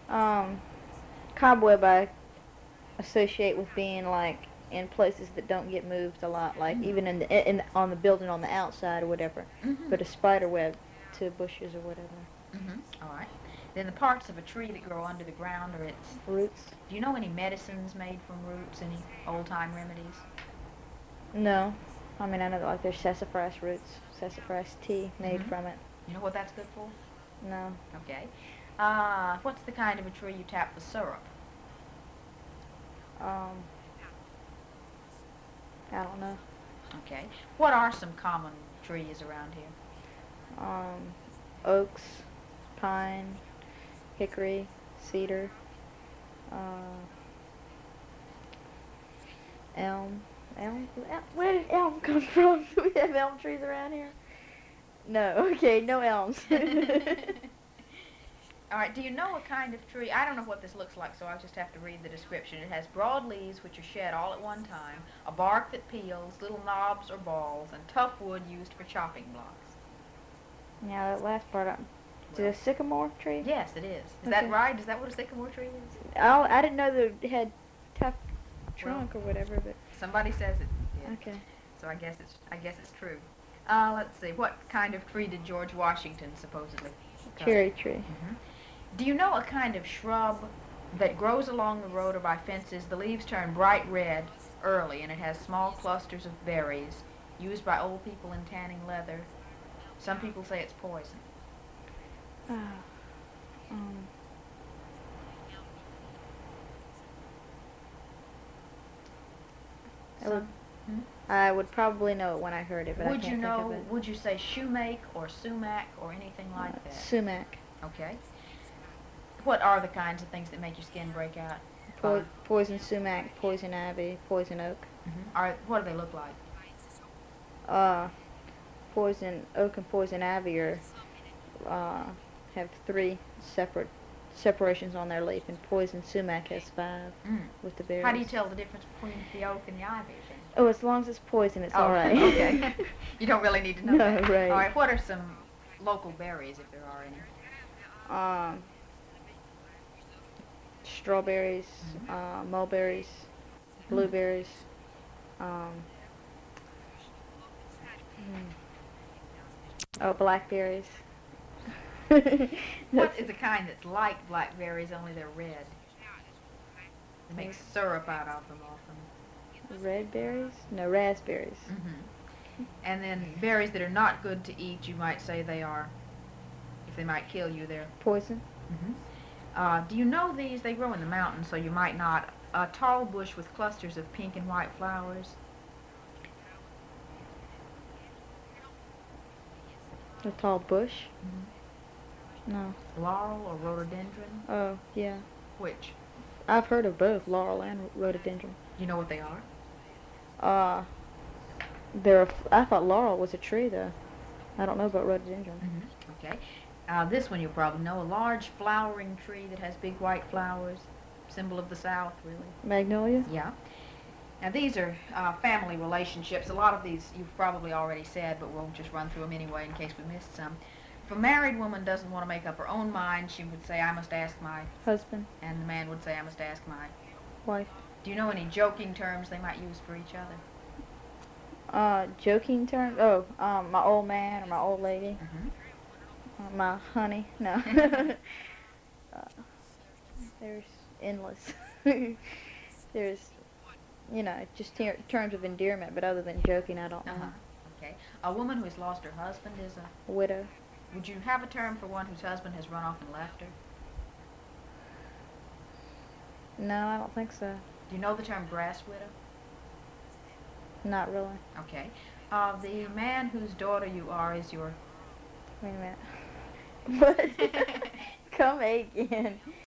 Um, cobweb I associate with being like in places that don't get moved a lot, like even in on the building on the outside or whatever. Mm-hmm. But a spider web to bushes or whatever. Mm-hmm. All right. Then the parts of a tree that grow under the ground are its. Roots? Do you know any medicines made from roots? Any old-time remedies? No. I mean, I know that like there's sassafras roots, sassafras tea made Mm-hmm. from it. You know what that's good for? No. Okay. What's the kind of a tree you tap for syrup? Um, I don't know. Okay. What are some common trees around here? Um, oaks, pine, hickory, cedar, uh, elm. Elm? Where did elm come from? Do we have elm trees around here? No. Okay, no elms. All right, do you know a kind of tree? I don't know what this looks like, so I'll just have to read the description. It has broad leaves which are shed all at one time, a bark that peels, little knobs or balls, and tough wood used for chopping blocks. Yeah, that last part. Is it a Well, sycamore tree? yes, it is. Is that Okay. right? Is that what a sycamore tree is? I didn't know that it had tough Well, trunk or whatever, but somebody says it did, okay. so I guess it's true. Let's see. What kind of tree did George Washington supposedly cut? Cherry tree. Hmm. Do you know a kind of shrub that grows along the road or by fences? The leaves turn bright red early, and it has small clusters of berries used by old people in tanning leather. Some people say it's poison. Ah, um, I would, Some. Hmm? I would probably know it when I heard it, but I Would you can't think of know? it. Would you say shoemake or sumac or anything like that? Sumac. Okay. What are the kinds of things that make your skin break out? Poison sumac, poison ivy, poison oak. What do they look like? Uh, poison oak and poison ivy are, uh, have three separate separations on their leaf, and poison sumac has five Mm. with the How do you berries. tell the difference between the oak and the ivy? Then? Oh, as long as it's poison, it's Oh, all right. okay. You don't really need to know No, that. right. All right. What are some local berries, if there are any? Um, strawberries, Hmm. mulberries, Mm. blueberries, um, mm, oh, blackberries. What That's is a kind that's like blackberries, only they're red? They make syrup out of them often. red berries? No, raspberries. And then berries that are not good to eat, you might say they are, if they might kill you, they're. Poison? Hmm. Do you know these? They grow in the mountains, so you might not. A tall bush with clusters of pink and white flowers. A tall bush? Hmm. No. Laurel or rhododendron? Oh, yeah. Which? I've heard of both laurel and rhododendron. You know what they are? Uh, I thought laurel was a tree, though. I don't know about rhododendron. Okay. This one you'll probably know. A large flowering tree that has big white flowers. Symbol of the South, really. Magnolia? Yeah. Now these are family relationships. A lot of these you've probably already said, but we'll just run through them anyway in case we missed some. If a married woman doesn't want to make up her own mind, she would say, "I must ask my," Husband? and the man would say, "I must ask my." Wife? Do you know any joking terms they might use for each other? Joking terms? Oh, my old man or my old lady. Hmm. My honey. No. uh, there's endless. There's, just terms of endearment, but other than joking, I don't Uh-huh. know. Okay. A woman who has lost her husband is a. Widow. Would you have a term for one whose husband has run off and left her? No, I don't think so. Do you know the term grass widow? Not really. Okay. The man whose daughter you are is your. Wait a minute. What? Come again.